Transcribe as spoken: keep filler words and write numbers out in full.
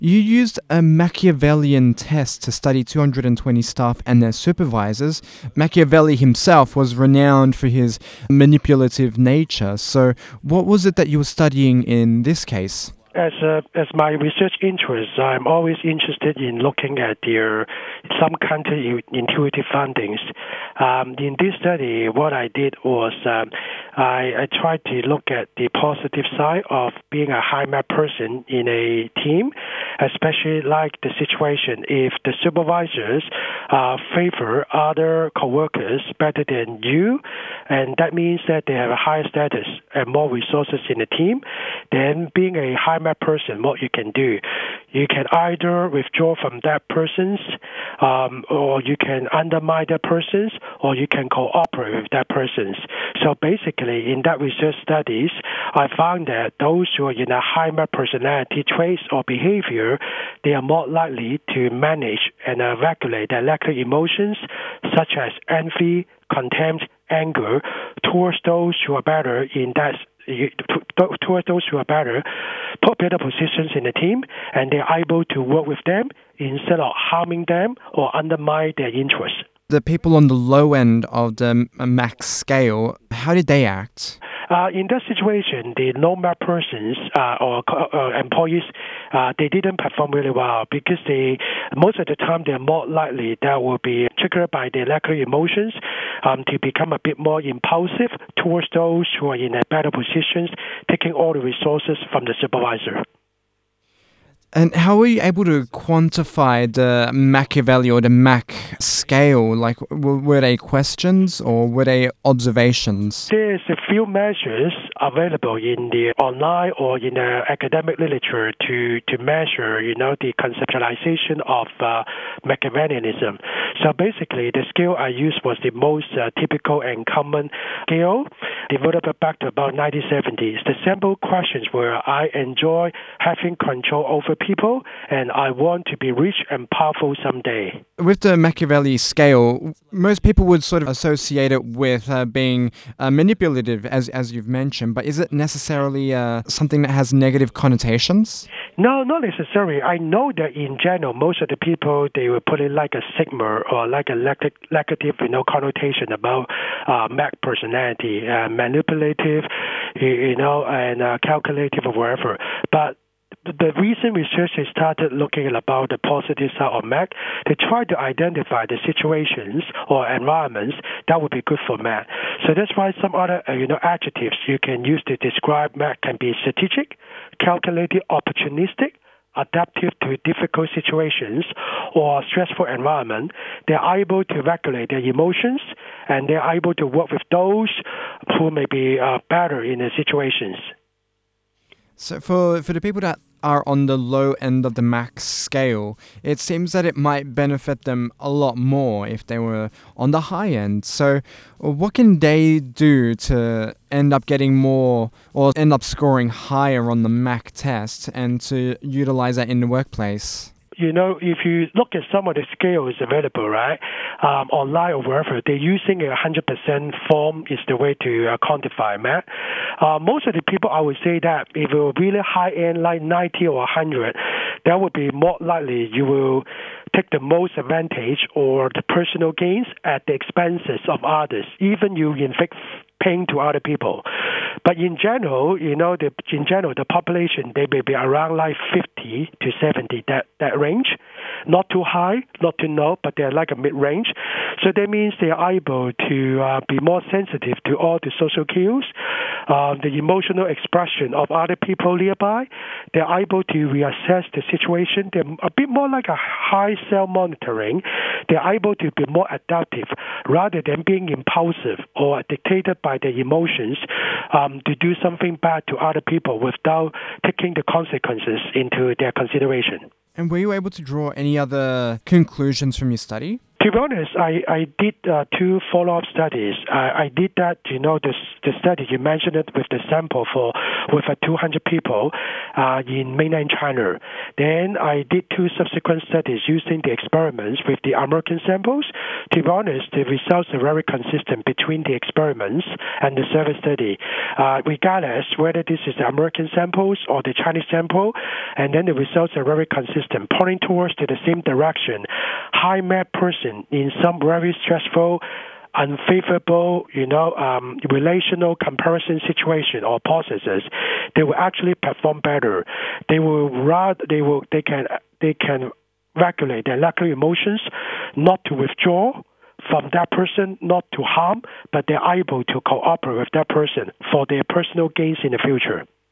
You used a Machiavellian test to study two hundred twenty staff and their supervisors. Machiavelli himself was renowned for his manipulative nature. So, what was it that you were studying in this case? As uh, as my research interests, I'm always interested in looking at their some counterintuitive findings. Um, in this study, what I did was um, I, I tried to look at the positive side of being a high math person in a team, especially like the situation if the supervisors uh, favor other coworkers better than you, and that means that they have a higher status and more resources in the team. Then being a high math person, what you can do, you can either withdraw from that person's, um, or you can undermine that person's, or you can cooperate with that person's. So basically, in that research studies, I found that those who are in a high math personality traits or behavior, they are more likely to manage and uh, regulate their lack of emotions, such as envy, contempt, anger, towards those who are better in that towards those who are better, put better positions in the team, and they're able to work with them instead of harming them or undermine their interests. The people on the low end of the max scale, how did they act? Uh, in that situation, the low math persons uh, or uh, employees, uh, they didn't perform really well because they, most of the time, they're more likely that will be triggered by their lack of emotions um, to become a bit more impulsive towards those who are in a better positions, taking all the resources from the supervisor. And how were you able to quantify the Machiavelli or the Mach scale? Like, were they questions or were they observations? There's a few measures available in the online or in the academic literature to, to measure, you know, the conceptualization of uh, Machiavellianism. So basically, the scale I used was the most uh, typical and common scale developed back to about nineteen seventies. The sample questions were, I enjoy having control over people, and I want to be rich and powerful someday. With the Machiavelli scale, most people would sort of associate it with uh, being uh, manipulative, as as you've mentioned, but is it necessarily uh, something that has negative connotations? No, not necessarily. I know that in general, most of the people, they will put it like a sigma or like a negative, you know, connotation about uh, Mac personality, uh, manipulative, you know, and uh, calculative or whatever. But the recent researchers started looking at about the positive side of Mac. They tried to identify the situations or environments that would be good for Mac. So that's why some other uh, you know adjectives you can use to describe Mac can be strategic, calculated, opportunistic, adaptive to difficult situations or stressful environment. They're able to regulate their emotions, and they're able to work with those who may be uh, better in the situations. So for, for the people that are on the low end of the max scale, it seems that it might benefit them a lot more if they were on the high end. So what can they do to end up getting more or end up scoring higher on the M A C test and to utilize that in the workplace? You know, if you look at some of the scales available, right, um, online or wherever, they're using a one hundred percent form is the way to uh, quantify M A C. Uh, most of the people, I would say that if it were really high-end, like ninety or one hundred, that would be more likely you will take the most advantage or the personal gains at the expenses of others, even you inflict pain to other people. But in general, you know, the, in general, the population, they may be around like fifty to seventy, that, that range. Not too high, not too low, but they're like a mid-range. So that means they are able to uh, be more sensitive to all the social cues, uh, the emotional expression of other people nearby. They're able to reassess the situation. They're a bit more like a high self-monitoring. They're able to be more adaptive rather than being impulsive or dictated by their emotions um, to do something bad to other people without taking the consequences into their consideration. And were you able to draw any other conclusions from your study? To be honest, I, I did uh, two follow-up studies. I, I did that, you know, this, the study, you mentioned it with the sample for with uh, two hundred people uh, in mainland China. Then I did two subsequent studies using the experiments with the American samples. To be honest, the results are very consistent between the experiments and the survey study. Uh, regardless whether this is the American samples or the Chinese sample, and then the results are very consistent, pointing towards to the same direction. High M A P person in some very stressful, unfavorable, you know, um, relational comparison situation or processes, they will actually perform better. They will rather they will they can they can regulate their likely emotions, not to withdraw from that person, not to harm, but they're able to cooperate with that person for their personal gains in the future.